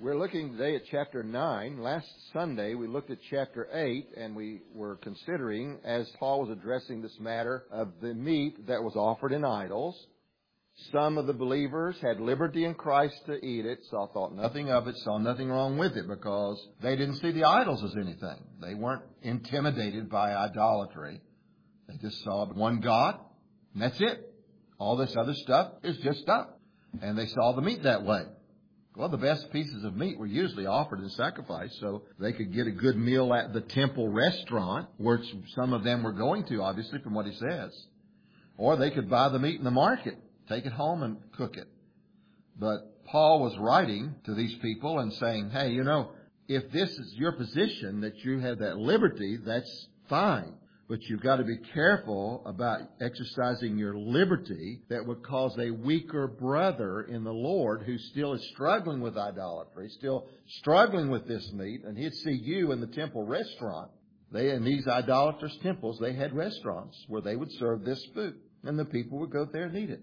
We're looking today at chapter 9. Last Sunday we looked at chapter 8, and we were considering, as Paul was addressing this matter of the meat that was offered in idols, some of the believers had liberty in Christ to eat it, thought nothing of it, saw nothing wrong with it because they didn't see the idols as anything. They weren't intimidated by idolatry. They just saw one God, and that's it. All this other stuff is just stuff. And they saw the meat that way. Well, the best pieces of meat were usually offered in sacrifice, so they could get a good meal at the temple restaurant, which some of them were going to, obviously, from what he says. Or they could buy the meat in the market, take it home and cook it. But Paul was writing to these people and saying, hey, if this is your position, that you have that liberty, that's fine. But you've got to be careful about exercising your liberty that would cause a weaker brother in the Lord who still is struggling with idolatry, still struggling with this meat, and he'd see you in the temple restaurant. In these idolatrous temples, they had restaurants where they would serve this food, and the people would go there and eat it.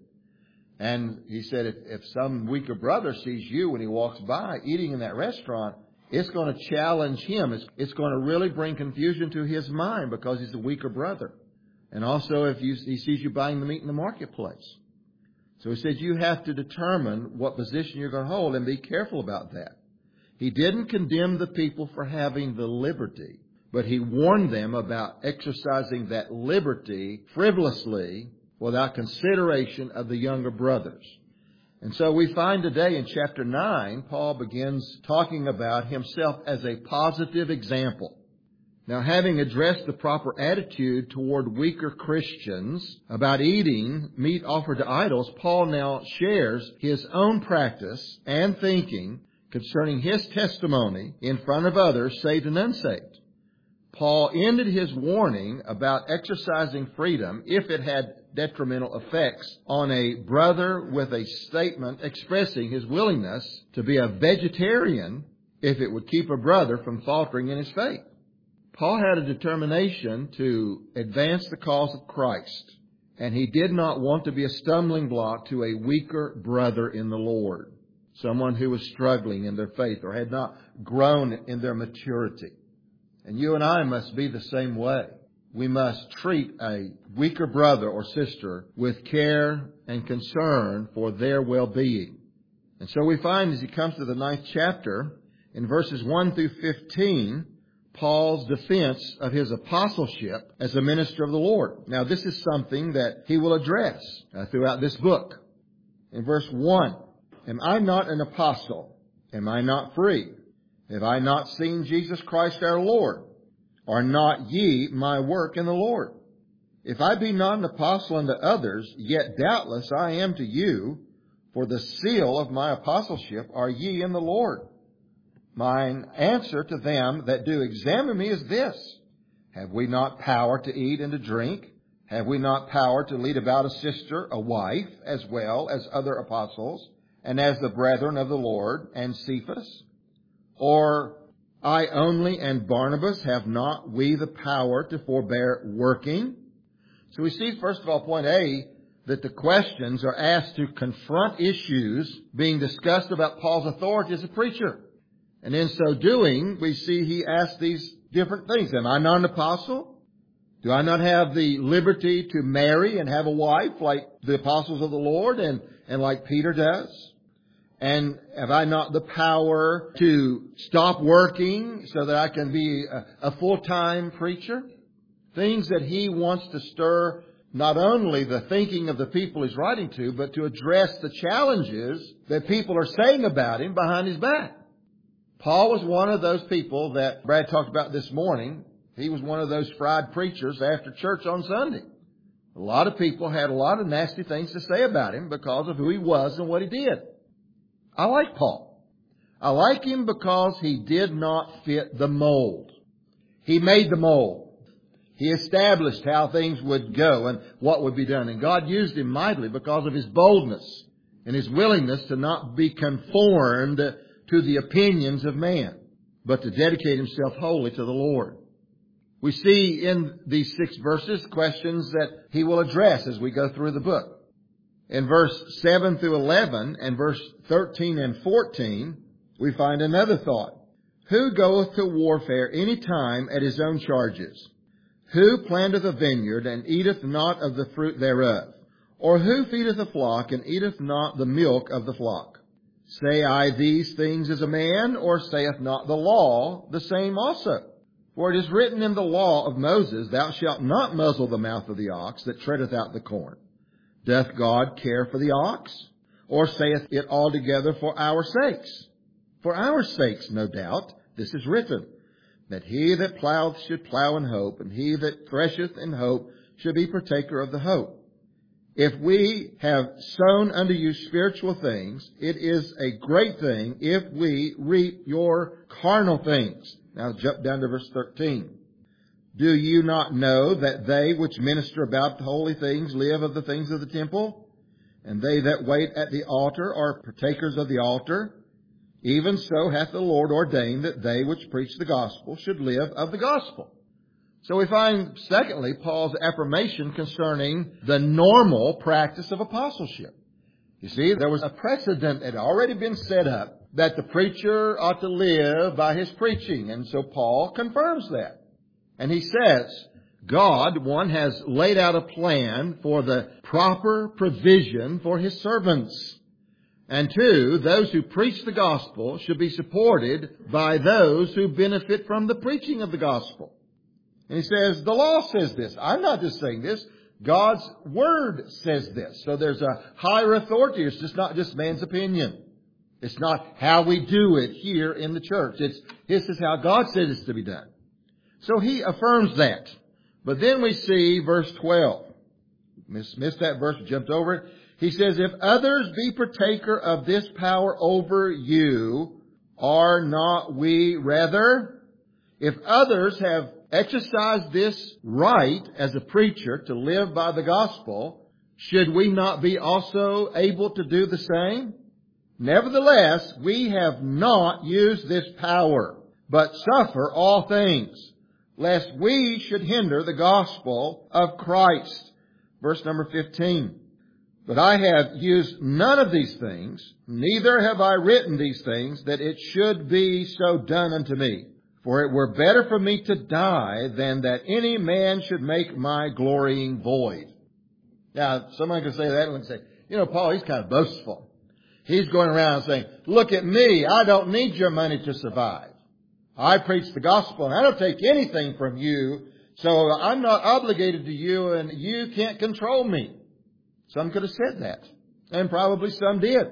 And he said if some weaker brother sees you when he walks by eating in that restaurant, it's going to challenge him. It's going to really bring confusion to his mind because he's a weaker brother. And also if he sees you buying the meat in the marketplace. So he said you have to determine what position you're going to hold and be careful about that. He didn't condemn the people for having the liberty, but he warned them about exercising that liberty frivolously without consideration of the younger brothers. And so we find today in chapter 9, Paul begins talking about himself as a positive example. Now, having addressed the proper attitude toward weaker Christians about eating meat offered to idols, Paul now shares his own practice and thinking concerning his testimony in front of others, saved and unsaved. Paul ended his warning about exercising freedom if it had detrimental effects on a brother with a statement expressing his willingness to be a vegetarian if it would keep a brother from faltering in his faith. Paul had a determination to advance the cause of Christ, and he did not want to be a stumbling block to a weaker brother in the Lord, someone who was struggling in their faith or had not grown in their maturity. And you and I must be the same way. We must treat a weaker brother or sister with care and concern for their well-being. And so we find as he comes to the 9th chapter, in verses 1 through 15, Paul's defense of his apostleship as a minister of the Lord. Now, this is something that he will address throughout this book. In verse 1, am I not an apostle? Am I not free? Have I not seen Jesus Christ our Lord? Are not ye my work in the Lord? If I be not an apostle unto others, yet doubtless I am to you, for the seal of my apostleship are ye in the Lord. Mine answer to them that do examine me is this: have we not power to eat and to drink? Have we not power to lead about a sister, a wife, as well as other apostles, and as the brethren of the Lord, and Cephas? Or I only and Barnabas, have not we the power to forbear working? So we see, first of all, point A, that the questions are asked to confront issues being discussed about Paul's authority as a preacher. And in so doing, we see he asks these different things. Am I not an apostle? Do I not have the liberty to marry and have a wife like the apostles of the Lord and like Peter does? And have I not the power to stop working so that I can be a full-time preacher? Things that he wants to stir not only the thinking of the people he's writing to, but to address the challenges that people are saying about him behind his back. Paul was one of those people that Brad talked about this morning. He was one of those fried preachers after church on Sunday. A lot of people had a lot of nasty things to say about him because of who he was and what he did. I like Paul. I like him because he did not fit the mold. He made the mold. He established how things would go and what would be done. And God used him mightily because of his boldness and his willingness to not be conformed to the opinions of man, but to dedicate himself wholly to the Lord. We see in these 6 verses questions that he will address as we go through the book. In verse 7 through 11 and verse 13 and 14, We find another thought. Who goeth to warfare any time at his own charges? Who planteth a vineyard and eateth not of the fruit thereof? Or who feedeth a flock and eateth not the milk of the flock? Say I these things as a man, or saith not the law the same also? For it is written in the law of Moses, Thou shalt not muzzle the mouth of the ox that treadeth out the corn. Doth God care for the ox? Or saith it altogether for our sakes? For our sakes, no doubt, this is written, that he that ploweth should plow in hope, and he that thresheth in hope should be partaker of the hope. If we have sown unto you spiritual things, it is a great thing if we reap your carnal things. Now jump down to verse 13. Do you not know that they which minister about the holy things live of the things of the temple? And they that wait at the altar are partakers of the altar? Even so hath the Lord ordained that they which preach the gospel should live of the gospel. So we find, secondly, Paul's affirmation concerning the normal practice of apostleship. You see, there was a precedent that had already been set up that the preacher ought to live by his preaching. And so Paul confirms that. And he says, God, one, has laid out a plan for the proper provision for his servants. And two, those who preach the gospel should be supported by those who benefit from the preaching of the gospel. And he says, the law says this. I'm not just saying this. God's Word says this. So there's a higher authority. It's just not just man's opinion. It's not how we do it here in the church. This is how God said it's to be done. So he affirms that. But then we see verse 12. Missed that verse, jumped over it. He says, if others be partaker of this power over you, are not we rather? If others have exercised this right as a preacher to live by the gospel, should we not be also able to do the same? Nevertheless, we have not used this power, but suffer all things, lest we should hinder the gospel of Christ. Verse number 15. But I have used none of these things, neither have I written these things, that it should be so done unto me. For it were better for me to die than that any man should make my glorying void. Now, someone could say that and say, Paul, he's kind of boastful. He's going around saying, look at me, I don't need your money to survive. I preach the gospel and I don't take anything from you, so I'm not obligated to you and you can't control me. Some could have said that, and probably some did.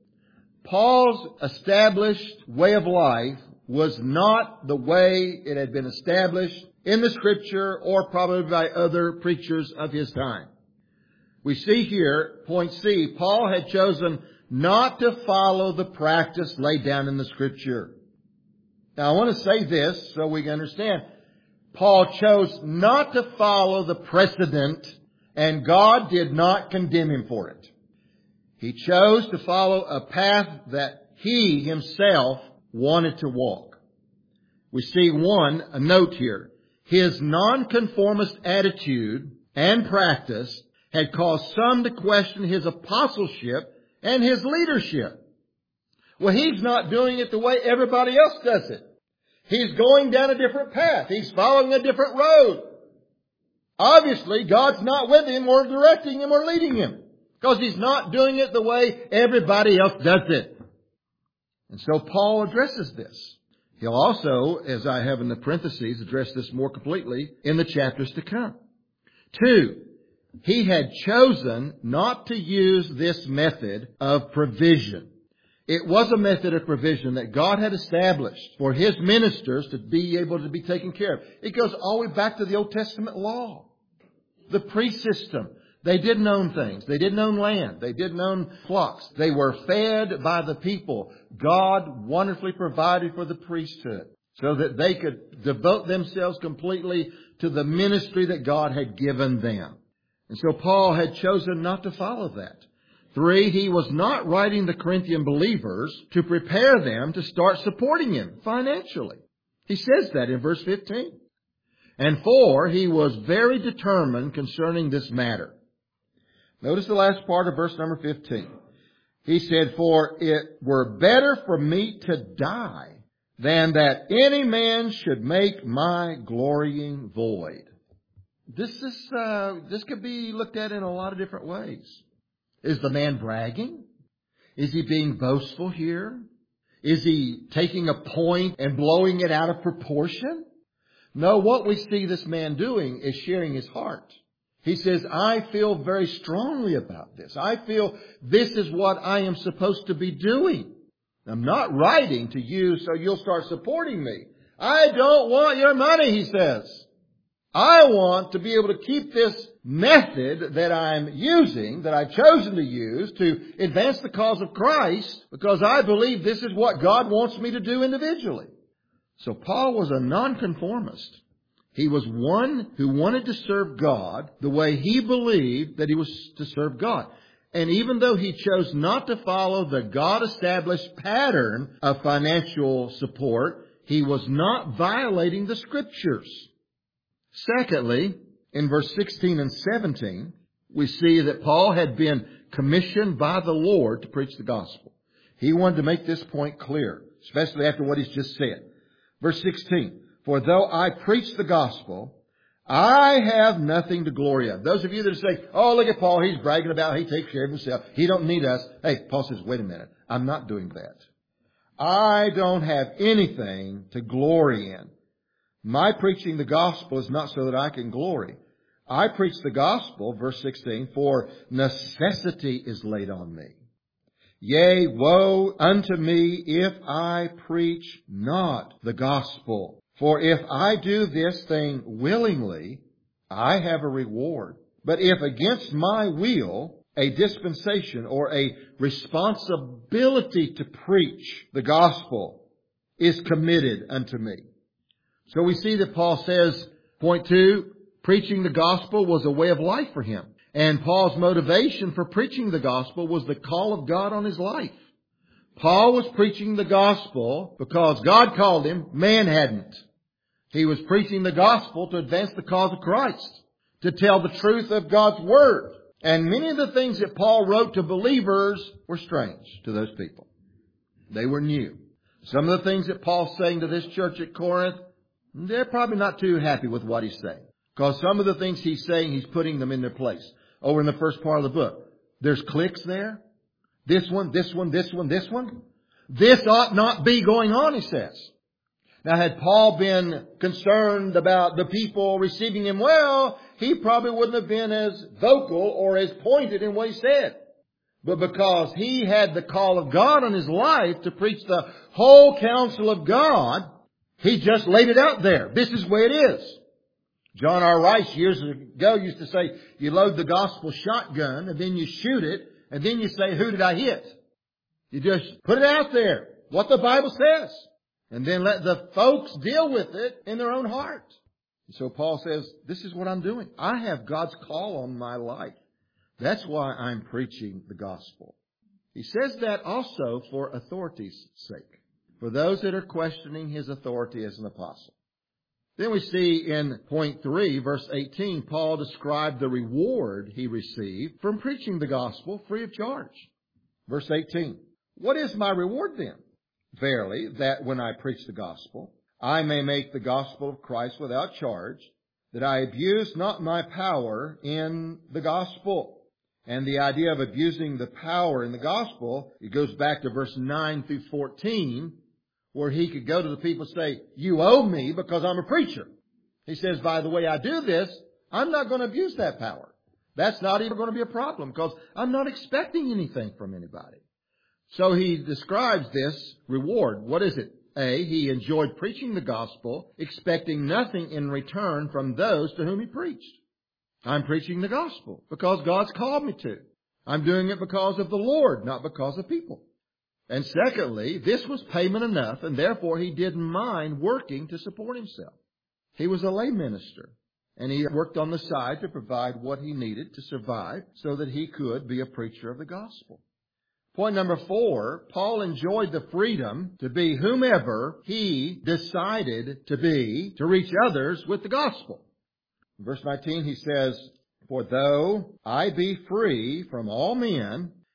Paul's established way of life was not the way it had been established in the Scripture or probably by other preachers of his time. We see here, point C, Paul had chosen not to follow the practice laid down in the Scripture. Now I want to say this so we can understand. Paul chose not to follow the precedent, and God did not condemn him for it. He chose to follow a path that he himself wanted to walk. We see a note here. His nonconformist attitude and practice had caused some to question his apostleship and his leadership. Well, he's not doing it the way everybody else does it. He's going down a different path. He's following a different road. Obviously, God's not with him or directing him or leading him, because he's not doing it the way everybody else does it. And so Paul addresses this. He'll also, as I have in the parentheses, address this more completely in the chapters to come. 2, he had chosen not to use this method of provision. It was a method of provision that God had established for His ministers to be able to be taken care of. It goes all the way back to the Old Testament law. The priest system. They didn't own things. They didn't own land. They didn't own flocks. They were fed by the people. God wonderfully provided for the priesthood so that they could devote themselves completely to the ministry that God had given them. And so Paul had chosen not to follow that. 3, he was not writing the Corinthian believers to prepare them to start supporting him financially. He says that in verse 15. And 4, he was very determined concerning this matter. Notice the last part of verse number 15. He said, "For it were better for me to die than that any man should make my glorying void." This could be looked at in a lot of different ways. Is the man bragging? Is he being boastful here? Is he taking a point and blowing it out of proportion? No, what we see this man doing is sharing his heart. He says, "I feel very strongly about this. I feel this is what I am supposed to be doing. I'm not writing to you so you'll start supporting me. I don't want your money," he says. "I want to be able to keep this method that I'm using, that I've chosen to use to advance the cause of Christ, because I believe this is what God wants me to do individually." So Paul was a nonconformist. He was one who wanted to serve God the way he believed that he was to serve God. And even though he chose not to follow the God-established pattern of financial support, he was not violating the Scriptures. Secondly, in verse 16 and 17, we see that Paul had been commissioned by the Lord to preach the gospel. He wanted to make this point clear, especially after what he's just said. Verse 16, "For though I preach the gospel, I have nothing to glory of." Those of you that say, "Oh, look at Paul, he's bragging about how he takes care of himself. He don't need us." Hey, Paul says, wait a minute. I'm not doing that. I don't have anything to glory in. My preaching the gospel is not so that I can glory. I preach the gospel, verse 16, "for necessity is laid on me. Yea, woe unto me if I preach not the gospel. For if I do this thing willingly, I have a reward. But if against my will, a dispensation or a responsibility to preach the gospel is committed unto me." So we see that Paul says, point 2, preaching the gospel was a way of life for him. And Paul's motivation for preaching the gospel was the call of God on his life. Paul was preaching the gospel because God called him, man hadn't. He was preaching the gospel to advance the cause of Christ, to tell the truth of God's word. And many of the things that Paul wrote to believers were strange to those people. They were new. Some of the things that Paul's saying to this church at Corinth, they're probably not too happy with what he's saying. Because some of the things he's saying, he's putting them in their place. Over in the first part of the book, there's cliques there. This one, this one, this one, this one. This ought not be going on, he says. Now, had Paul been concerned about the people receiving him well, he probably wouldn't have been as vocal or as pointed in what he said. But because he had the call of God on his life to preach the whole counsel of God, he just laid it out there. This is the way it is. John R. Rice years ago used to say, you load the gospel shotgun and then you shoot it and then you say, who did I hit? You just put it out there, what the Bible says, and then let the folks deal with it in their own heart. So Paul says, this is what I'm doing. I have God's call on my life. That's why I'm preaching the gospel. He says that also for authority's sake, for those that are questioning his authority as an apostle. Then we see in point 3, verse 18, Paul described the reward he received from preaching the gospel free of charge. Verse 18, what is my reward then? Verily, that when I preach the gospel, I may make the gospel of Christ without charge, that I abuse not my power in the gospel. And the idea of abusing the power in the gospel, it goes back to verse 9 through 14, where he could go to the people and say, you owe me because I'm a preacher. He says, by the way I do this, I'm not going to abuse that power. That's not even going to be a problem because I'm not expecting anything from anybody. So he describes this reward. What is it? A, he enjoyed preaching the gospel, expecting nothing in return from those to whom he preached. I'm preaching the gospel because God's called me to. I'm doing it because of the Lord, not because of people. And secondly, this was payment enough, and therefore he didn't mind working to support himself. He was a lay minister, and he worked on the side to provide what he needed to survive so that he could be a preacher of the gospel. Point number 4, Paul enjoyed the freedom to be whomever he decided to be to reach others with the gospel. In verse 19 he says, for though I be free from all men,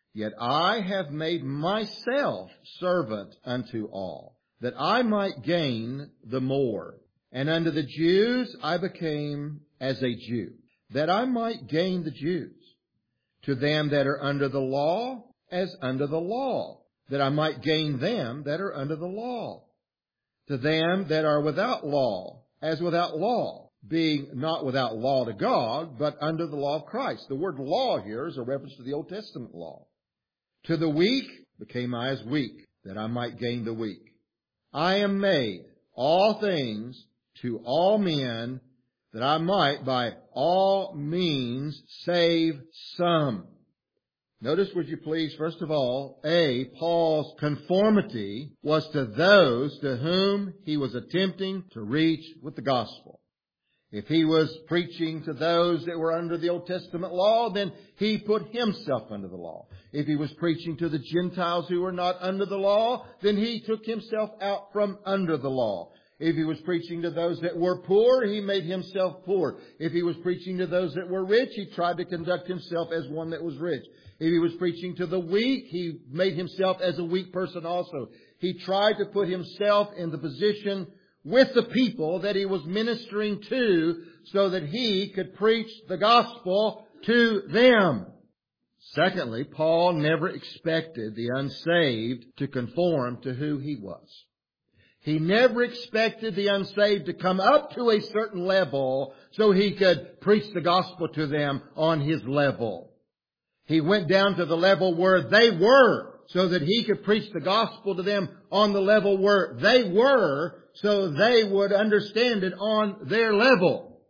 Yet I have made myself servant unto all, that I might gain the more. And unto the Jews I became as a Jew, that I might gain the Jews. To them that are under the law, as under the law, that I might gain them that are under the law. To them that are without law, as without law, being not without law to God, but under the law of Christ. The word law here is a reference to the Old Testament law. To the weak became I as weak, that I might gain the weak. I am made all things to all men, that I might by all means save some. Notice, would you please, first of all, Paul's conformity was to those to whom he was attempting to reach with the gospel. If he was preaching to those that were under the Old Testament law, then he put himself under the law. If he was preaching to the Gentiles who were not under the law, then he took himself out from under the law. If he was preaching to those that were poor, he made himself poor. If he was preaching to those that were rich, he tried to conduct himself as one that was rich. If he was preaching to the weak, he made himself as a weak person also. He tried to put himself in the position with the people that he was ministering to so that he could preach the gospel to them. Secondly, Paul never expected the unsaved to conform to who he was. He never expected the unsaved to come up to a certain level so he could preach the gospel to them on his level. He went down to the level where they were so that he could preach the gospel to them on the level where they were so they would understand it on their level.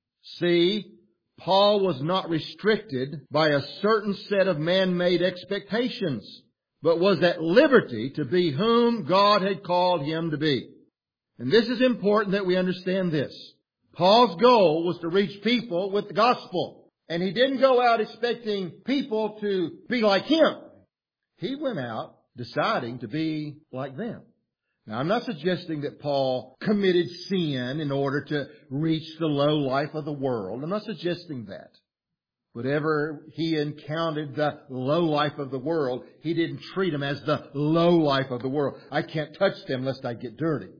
See, Paul was not restricted by a certain set of man-made expectations, but was at liberty to be whom God had called him to be. And this is important that we understand this. Paul's goal was to reach people with the gospel. And he didn't go out expecting people to be like him. He went out deciding to be like them. Now, I'm not suggesting that Paul committed sin in order to reach the low life of the world. I'm not suggesting that. Whatever he encountered the low life of the world, he didn't treat them as the low life of the world. I can't touch them lest I get dirty.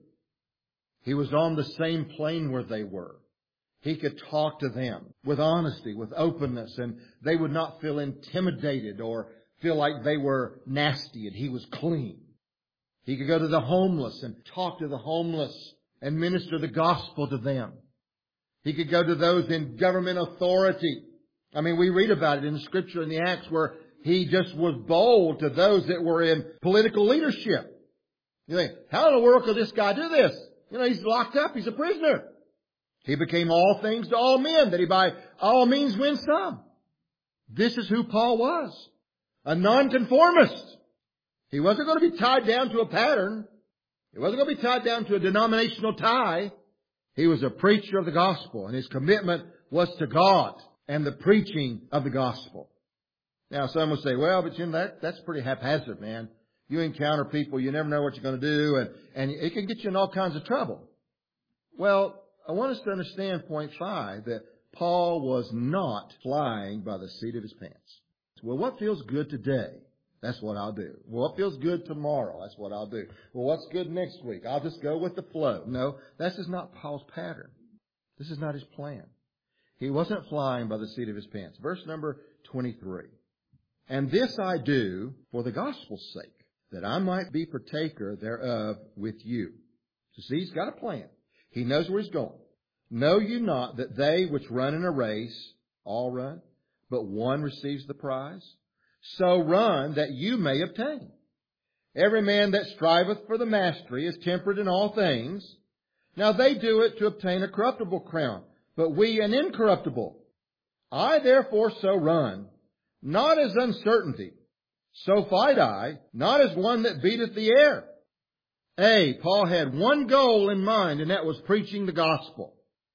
He was on the same plane where they were. He could talk to them with honesty, with openness, and they would not feel intimidated or feel like they were nasty and he was clean. He could go to the homeless and talk to the homeless and minister the gospel to them. He could go to those in government authority. I mean, we read about it in the Scripture in the Acts where he just was bold to those that were in political leadership. You think, how in the world could this guy do this? You know, he's locked up. He's a prisoner. He became all things to all men, that he by all means win some. This is who Paul was. A nonconformist. He wasn't going to be tied down to a pattern. He wasn't going to be tied down to a denominational tie. He was a preacher of the gospel, and his commitment was to God and the preaching of the gospel. Now, some will say, well, but Jim, that's pretty haphazard, man. You encounter people, you never know what you're going to do, and it can get you in all kinds of trouble. Well, I want us to understand point 5, that Paul was not flying by the seat of his pants. Well, what feels good today? That's what I'll do. Well, what feels good tomorrow? That's what I'll do. Well, what's good next week? I'll just go with the flow. No, this is not Paul's pattern. This is not his plan. He wasn't flying by the seat of his pants. Verse number 23. And this I do for the gospel's sake, that I might be partaker thereof with you. So see, he's got a plan. He knows where he's going. Know you not that they which run in a race all run, but one receives the prize? So run that you may obtain. Every man that striveth for the mastery is temperate in all things. Now they do it to obtain a corruptible crown, but we an incorruptible. I therefore so run, not as uncertainty. So fight I, not as one that beateth the air. Paul had one goal in mind, and that was preaching the gospel.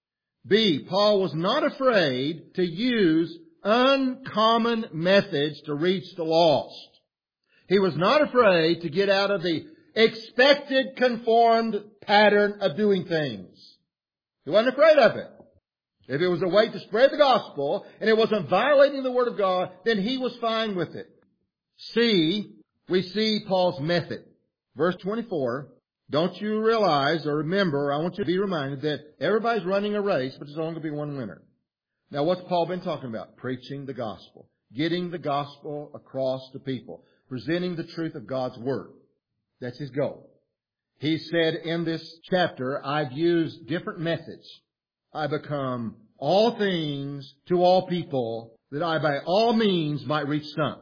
B, Paul was not afraid to use uncommon methods to reach the lost. He was not afraid to get out of the expected, conformed pattern of doing things. He wasn't afraid of it. If it was a way to spread the gospel and it wasn't violating the Word of God, then he was fine with it. we see Paul's method. Verse 24, don't you realize or remember, I want you to be reminded that everybody's running a race, but there's only going to be one winner. Now, what's Paul been talking about? Preaching the gospel. Getting the gospel across to people. Presenting the truth of God's Word. That's his goal. He said in this chapter, I've used different methods. I become all things to all people, that I by all means might reach some.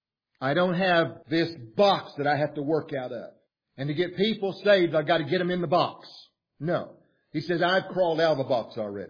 I don't have this box that I have to work out of. And to get people saved, I've got to get them in the box. No. He says, I've crawled out of the box already.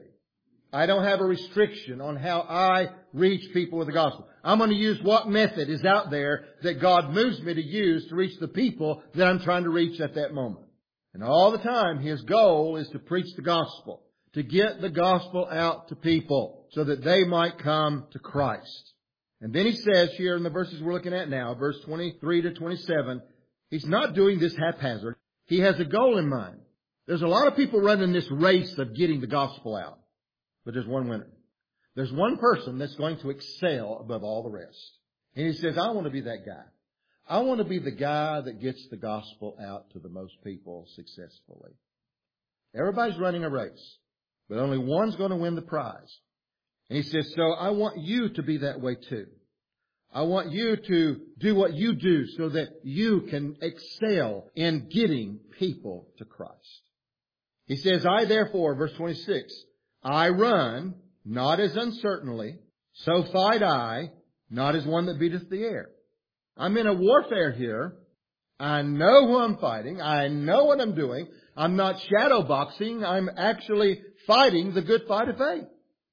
I don't have a restriction on how I reach people with the gospel. I'm going to use what method is out there that God moves me to use to reach the people that I'm trying to reach at that moment. And all the time, his goal is to preach the gospel, to get the gospel out to people so that they might come to Christ. And then he says here in the verses we're looking at now, verse 23 to 27, he's not doing this haphazard. He has a goal in mind. There's a lot of people running this race of getting the gospel out. But there's one winner. There's one person that's going to excel above all the rest. And he says, I want to be that guy. I want to be the guy that gets the gospel out to the most people successfully. Everybody's running a race, but only one's going to win the prize. And he says, so I want you to be that way too. I want you to do what you do so that you can excel in getting people to Christ. He says, I therefore, verse 26, I run, not as uncertainly, so fight I, not as one that beateth the air. I'm in a warfare here. I know who I'm fighting. I know what I'm doing. I'm not shadow boxing. I'm actually fighting the good fight of faith.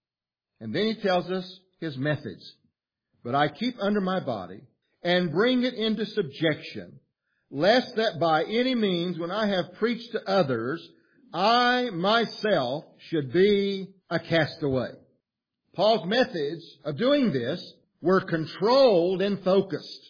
And then he tells us his methods. But I keep under my body and bring it into subjection, lest that by any means, when I have preached to others, I myself should be a castaway. Paul's methods of doing this were controlled and focused.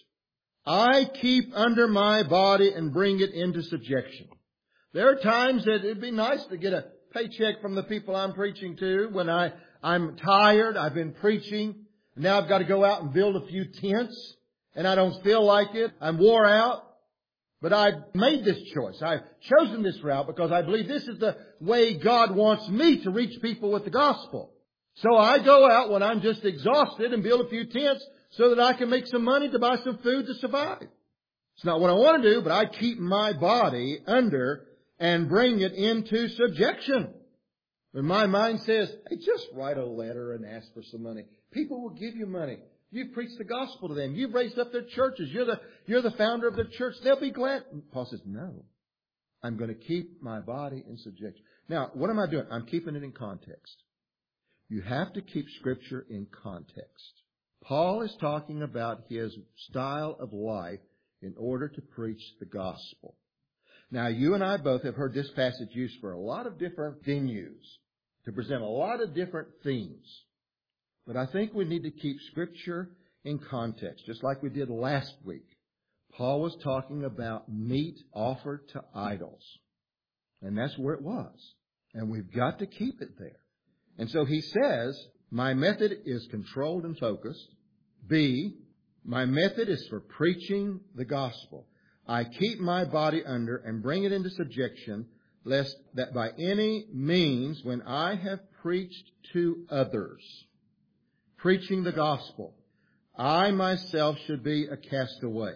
I keep under my body and bring it into subjection. There are times that it'd be nice to get a paycheck from the people I'm preaching to when I'm tired, I've been preaching, now I've got to go out and build a few tents, and I don't feel like it, I'm wore out. But I've made this choice. I've chosen this route because I believe this is the way God wants me to reach people with the gospel. So I go out when I'm just exhausted and build a few tents so that I can make some money to buy some food to survive. It's not what I want to do, but I keep my body under and bring it into subjection. When my mind says, hey, just write a letter and ask for some money. People will give you money. You've preached the gospel to them. You've raised up their churches. You're the founder of their church. They'll be glad. Paul says, no. I'm going to keep my body in subjection. Now, what am I doing? I'm keeping it in context. You have to keep Scripture in context. Paul is talking about his style of life in order to preach the gospel. Now, you and I both have heard this passage used for a lot of different venues to present a lot of different themes. But I think we need to keep Scripture in context, just like we did last week. Paul was talking about meat offered to idols. And that's where it was. And we've got to keep it there. And so he says, my method is controlled and focused. B, my method is for preaching the gospel. I keep my body under and bring it into subjection, lest that by any means, when I have preached to others, preaching the gospel, I myself should be a castaway.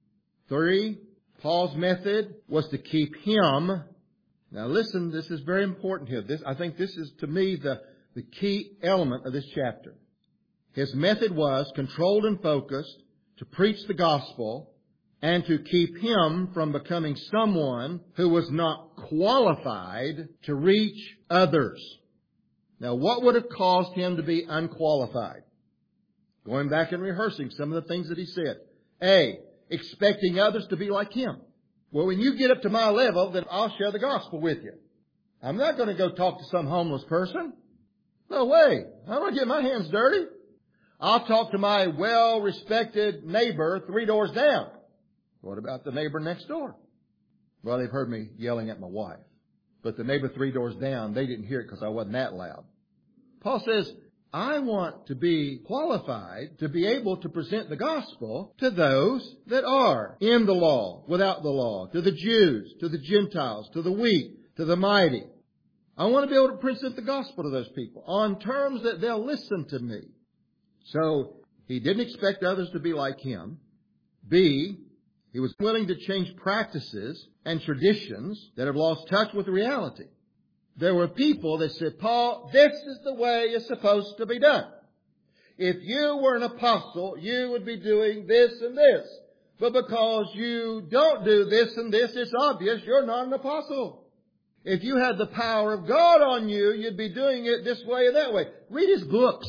3, Paul's method was to keep him. Now listen, this is very important here. I think this is, to me, the key element of this chapter. His method was controlled and focused to preach the gospel and to keep him from becoming someone who was not qualified to reach others. Now, what would have caused him to be unqualified? Going back and rehearsing some of the things that he said. A, expecting others to be like him. Well, when you get up to my level, then I'll share the gospel with you. I'm not going to go talk to some homeless person. No way. I'm going to get my hands dirty. I'll talk to my well-respected neighbor 3 doors down. What about the neighbor next door? Well, they've heard me yelling at my wife. But the neighbor 3 doors down, they didn't hear it because I wasn't that loud. Paul says, I want to be qualified to be able to present the gospel to those that are in the law, without the law, to the Jews, to the Gentiles, to the weak, to the mighty. I want to be able to present the gospel to those people on terms that they'll listen to me. So he didn't expect others to be like him. B, he was willing to change practices and traditions that have lost touch with reality. There were people that said, Paul, this is the way it's supposed to be done. If you were an apostle, you would be doing this and this. But because you don't do this and this, it's obvious you're not an apostle. If you had the power of God on you, you'd be doing it this way and that way. Read his books.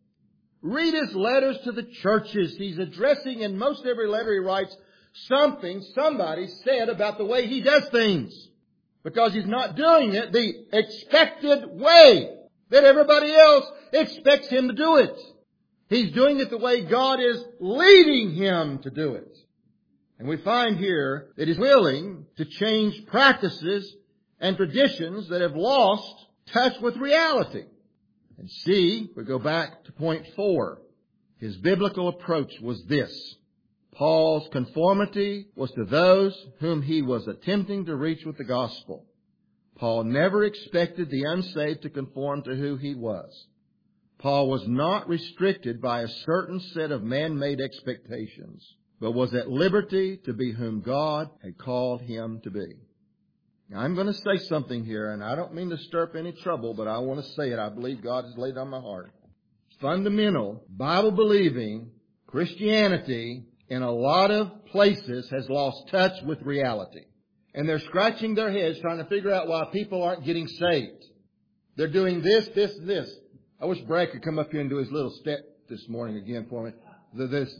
Read his letters to the churches. He's addressing in most every letter he writes something somebody said about the way he does things. Because he's not doing it the expected way that everybody else expects him to do it. He's doing it the way God is leading him to do it. And we find here that he's willing to change practices and traditions that have lost touch with reality. And C, we go back to point 4. His biblical approach was this. Paul's conformity was to those whom he was attempting to reach with the gospel. Paul never expected the unsaved to conform to who he was. Paul was not restricted by a certain set of man-made expectations, but was at liberty to be whom God had called him to be. Now, I'm going to say something here, and I don't mean to stir up any trouble, but I want to say it. I believe God has laid it on my heart. Fundamental, Bible-believing Christianity in a lot of places has lost touch with reality. And they're scratching their heads trying to figure out why people aren't getting saved. They're doing this, this, and this. I wish Brad could come up here and do his little step this morning again for me. Do this,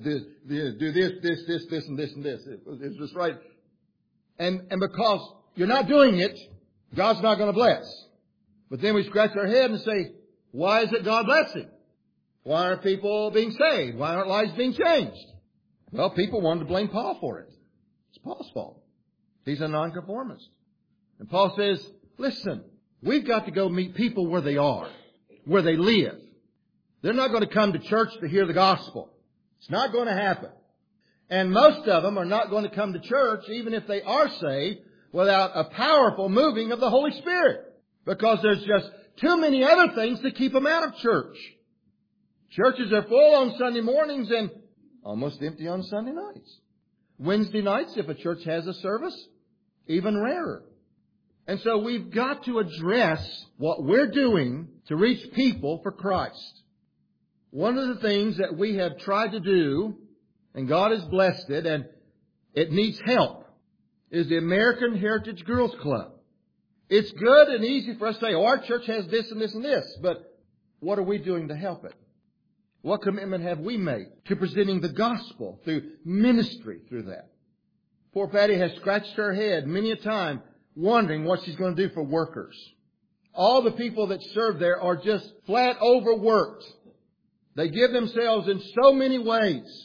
and this, and this. It's just right. And because you're not doing it, God's not going to bless. But then we scratch our head and say, why is it God blessing? Why aren't people being saved? Why aren't lives being changed? Well, people wanted to blame Paul for it. It's Paul's fault. He's a nonconformist. And Paul says, listen, we've got to go meet people where they are, where they live. They're not going to come to church to hear the gospel. It's not going to happen. And most of them are not going to come to church, even if they are saved, without a powerful moving of the Holy Spirit. Because there's just too many other things to keep them out of church. Churches are full on Sunday mornings and almost empty on Sunday nights. Wednesday nights, if a church has a service, even rarer. And so we've got to address what we're doing to reach people for Christ. One of the things that we have tried to do, and God has blessed it, and it needs help, is the American Heritage Girls Club. It's good and easy for us to say, oh, our church has this and this and this, but what are we doing to help it? What commitment have we made to presenting the gospel through ministry through that? Poor Patty has scratched her head many a time wondering what she's going to do for workers. All the people that serve there are just flat overworked. They give themselves in so many ways.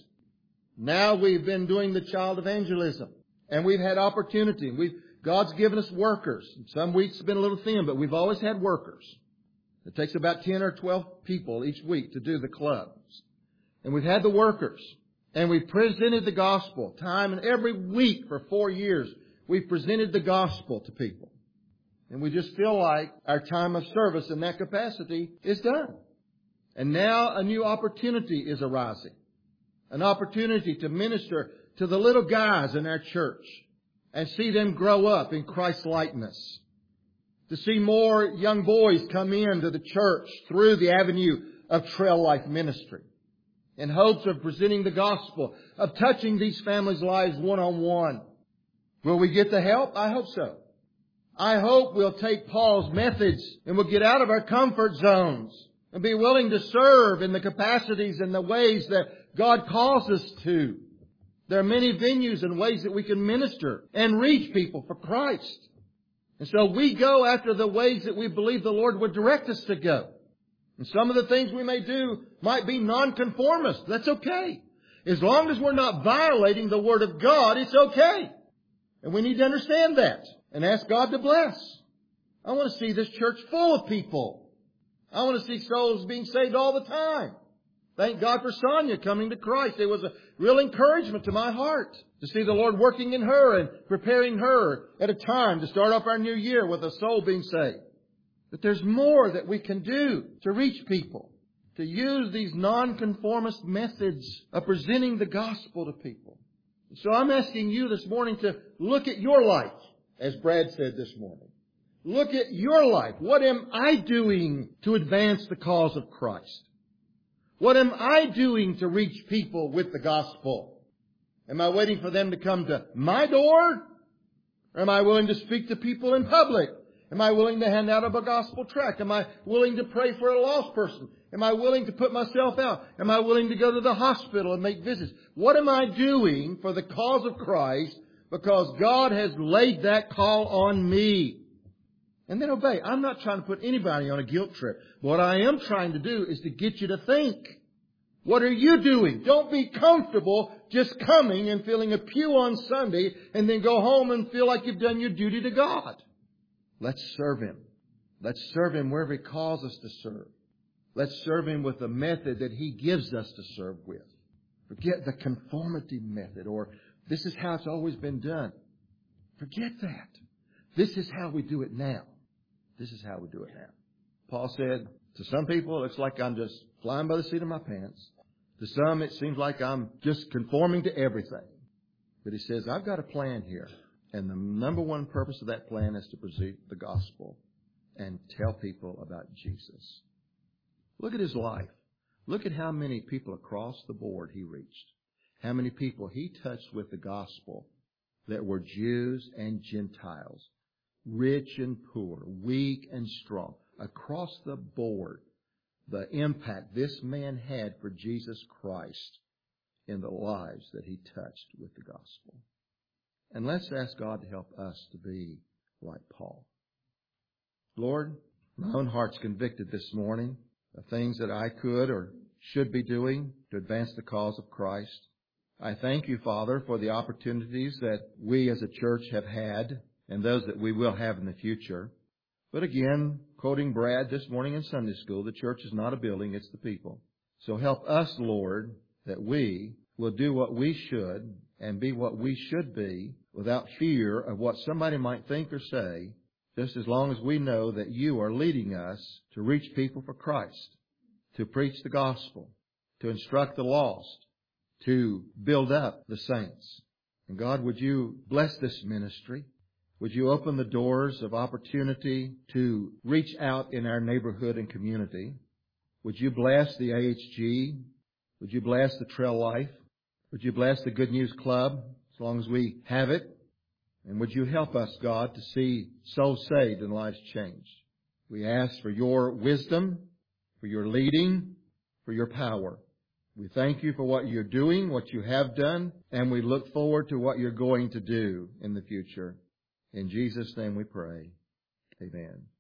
Now we've been doing the child evangelism, and we've had opportunity. God's given us workers. Some weeks have been a little thin, but we've always had workers. It takes about 10 or 12 people each week to do the clubs. And we've had the workers. And we've presented the gospel time and every week for 4 years. We've presented the gospel to people. And we just feel like our time of service in that capacity is done. And now a new opportunity is arising. An opportunity to minister to the little guys in our church and see them grow up in Christ's likeness. To see more young boys come into the church through the avenue of Trail Life Ministry in hopes of presenting the gospel, of touching these families' lives one-on-one. Will we get the help? I hope so. I hope we'll take Paul's methods and we'll get out of our comfort zones and be willing to serve in the capacities and the ways that God calls us to. There are many venues and ways that we can minister and reach people for Christ. And so we go after the ways that we believe the Lord would direct us to go. And some of the things we may do might be nonconformist. That's okay. As long as we're not violating the Word of God, it's okay. And we need to understand that and ask God to bless. I want to see this church full of people I want to see souls being saved all the time. Thank God for Sonia coming to Christ. It was a real encouragement to my heart to see the Lord working in her and preparing her at a time to start off our new year with a soul being saved. But there's more that we can do to reach people, to use these nonconformist methods of presenting the gospel to people. So I'm asking you this morning to look at your life, as Brad said this morning. Look at your life. What am I doing to advance the cause of Christ? What am I doing to reach people with the gospel? Am I waiting for them to come to my door? Or am I willing to speak to people in public? Am I willing to hand out a gospel tract? Am I willing to pray for a lost person? Am I willing to put myself out? Am I willing to go to the hospital and make visits? What am I doing for the cause of Christ because God has laid that call on me? And then obey. I'm not trying to put anybody on a guilt trip. What I am trying to do is to get you to think. What are you doing? Don't be comfortable just coming and filling a pew on Sunday and then go home and feel like you've done your duty to God. Let's serve Him. Let's serve Him wherever He calls us to serve. Let's serve Him with the method that He gives us to serve with. Forget the conformity method or this is how it's always been done. Forget that. This is how we do it now. This is how we do it now. Paul said, to some people, it's like I'm just flying by the seat of my pants. To some, it seems like I'm just conforming to everything. But he says, I've got a plan here. And the number one purpose of that plan is to present the gospel and tell people about Jesus. Look at his life. Look at how many people across the board he reached. How many people he touched with the gospel that were Jews and Gentiles. Rich and poor, weak and strong. Across the board, the impact this man had for Jesus Christ in the lives that he touched with the gospel. And let's ask God to help us to be like Paul. Lord, my own heart's convicted this morning of things that I could or should be doing to advance the cause of Christ. I thank you, Father, for the opportunities that we as a church have had and those that we will have in the future. But again, quoting Brad this morning in Sunday school, the church is not a building, it's the people. So help us, Lord, that we will do what we should and be what we should be without fear of what somebody might think or say, just as long as we know that you are leading us to reach people for Christ, to preach the gospel, to instruct the lost, to build up the saints. And God, would you bless this ministry? Would you open the doors of opportunity to reach out in our neighborhood and community? Would you bless the AHG? Would you bless the Trail Life? Would you bless the Good News Club as long as we have it? And would you help us, God, to see souls saved and lives changed? We ask for your wisdom, for your leading, for your power. We thank you for what you're doing, what you have done, and we look forward to what you're going to do in the future. In Jesus' name we pray. Amen.